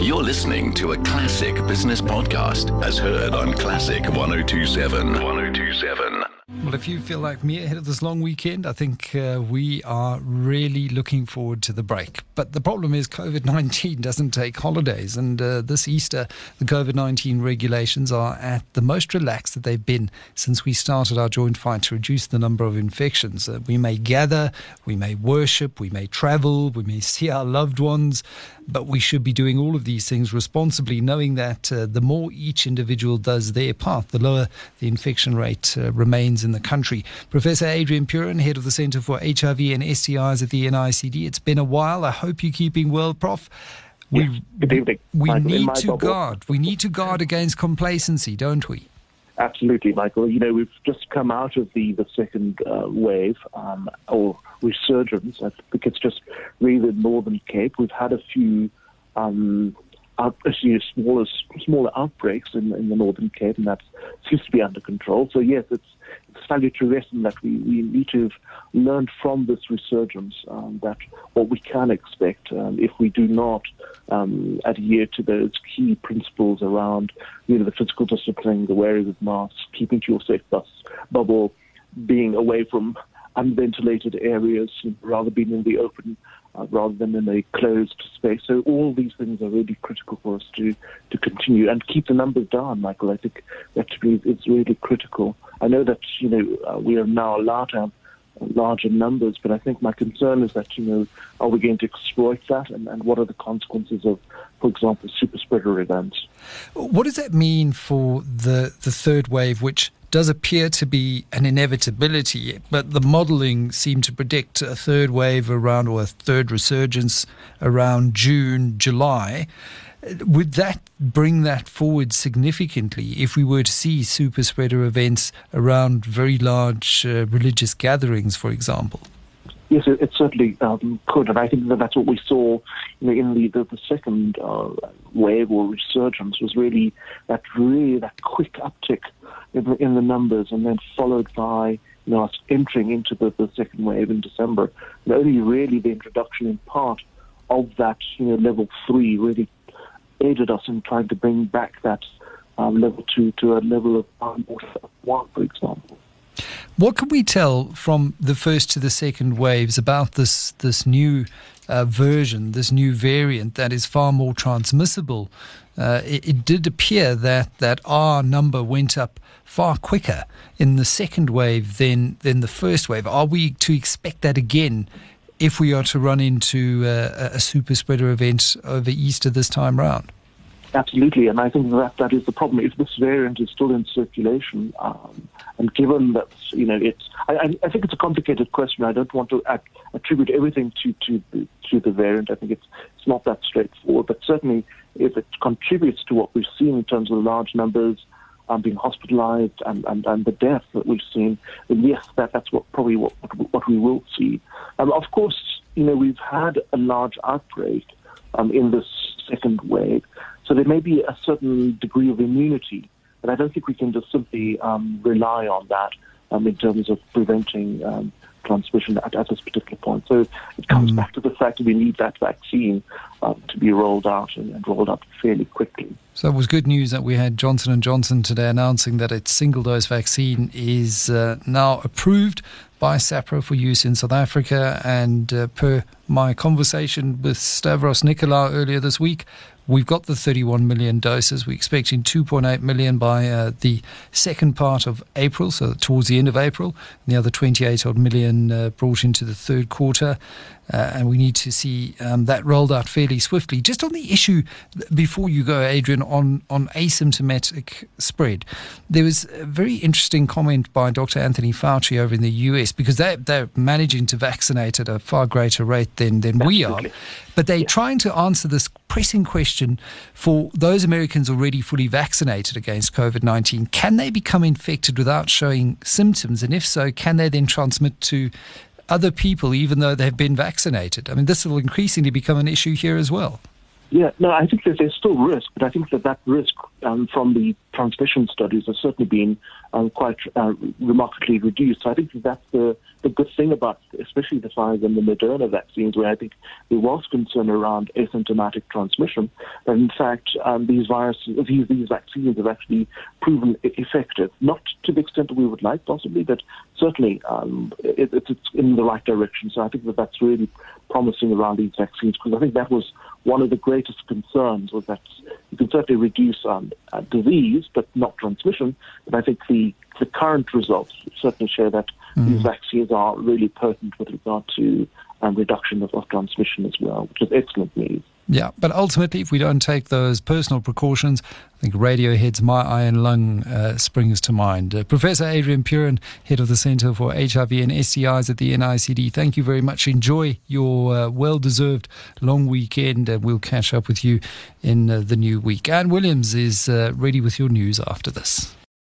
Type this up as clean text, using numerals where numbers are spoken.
You're listening to a classic business podcast as heard on Classic 102.7. 102.7. Well, if you feel like me ahead of this long weekend, I think we are really looking forward to the break. But the problem is COVID-19 doesn't take holidays. And this Easter, the COVID-19 regulations are at the most relaxed that they've been since we started our joint fight to reduce the number of infections. We may gather, we may worship, we may travel, we may see our loved ones, but we should be doing all of these things responsibly, knowing that the more each individual does their part, the lower the infection rate remains in the country. Professor Adrian Purin, head of the Centre for HIV and STIs at the NICD. It's been a while. I hope you're keeping well, Prof. Yes, good evening. We need to guard. We need to guard against complacency, don't we? Absolutely, Michael. You know, we've just come out of the second wave or resurgence. I think it's just really the Northern Cape. We've had a few smaller outbreaks in the Northern Cape, and that seems to be under control. So yes, it's salutary lesson that we need to have learned from this resurgence that what we can expect if we do not adhere to those key principles around, the physical discipline, the wearing of masks, keeping to your safe bubble, being away from unventilated areas, rather being in the open rather than in a closed space. So all these things are really critical for us to continue and keep the numbers down, Michael. I think that to me is really critical. I know that, we are now allowed to have larger numbers, but I think my concern is that, are we going to exploit that and what are the consequences of, for example, super spreader events? What does that mean for the third wave, which does appear to be an inevitability, but the modelling seemed to predict a third wave around, or a third resurgence around June, July. Would that bring that forward significantly if we were to see super spreader events around very large religious gatherings, for example? Yes, it certainly could, and I think that's what we saw in the second wave or resurgence was really that quick uptick in the numbers, and then followed by us entering into the second wave in December. And only really the introduction in part of that level 3 really aided us in trying to bring back that level 2 to a level of 1, for example. What can we tell from the first to the second waves about this new version, this new variant that is far more transmissible? It did appear that our number went up far quicker in the second wave than the first wave. Are we to expect that again if we are to run into a super spreader event over Easter this time round? Absolutely, and I think that is the problem. If this variant is still in circulation, and given that I think it's a complicated question. I don't want to attribute everything to the variant. I think it's not that straightforward. But certainly, if it contributes to what we've seen in terms of large numbers being hospitalized and the death that we've seen, then yes, that's what we will see. Of course, we've had a large outbreak in this second wave. So there may be a certain degree of immunity, but I don't think we can just simply rely on that in terms of preventing transmission at this particular point. So it comes back to the fact that we need that vaccine to be rolled out and rolled out fairly quickly. So it was good news that we had Johnson & Johnson today announcing that its single-dose vaccine is now approved by SAHPRA for use in South Africa. And per my conversation with Stavros Nicolau earlier this week, we've got the 31 million doses. We're expecting 2.8 million by the second part of April, so towards the end of April. And the other 28 odd million brought into the third quarter. And we need to see that rolled out fairly swiftly. Just on the issue, before you go, Adrian, on asymptomatic spread, there was a very interesting comment by Dr. Anthony Fauci over in the US, because they're managing to vaccinate at a far greater rate than we are. But they're trying to answer this pressing question for those Americans already fully vaccinated against COVID-19. Can they become infected without showing symptoms? And if so, can they then transmit to other people even though they've been vaccinated? I mean, this will increasingly become an issue here as well. Yeah, no, I think that there's still risk, but I think that risk from the transmission studies has certainly been quite remarkably reduced. So I think that's the good thing about especially the Pfizer and the Moderna vaccines, where I think there was concern around asymptomatic transmission. But in fact, these vaccines have actually proven effective, not to the extent that we would like possibly, but certainly it's in the right direction. So I think that's really promising around these vaccines, because I think that was one of the greatest concerns, was that you can certainly reduce disease, but not transmission. But I think the current results certainly show that these vaccines are really potent with regard to reduction of transmission as well, which is excellent news. Yeah, but ultimately, if we don't take those personal precautions, I think Radiohead's My Iron Lung springs to mind. Professor Adrian Puren, Head of the Centre for HIV and STIs at the NICD, thank you very much. Enjoy your well-deserved long weekend, and we'll catch up with you in the new week. Anne Williams is ready with your news after this.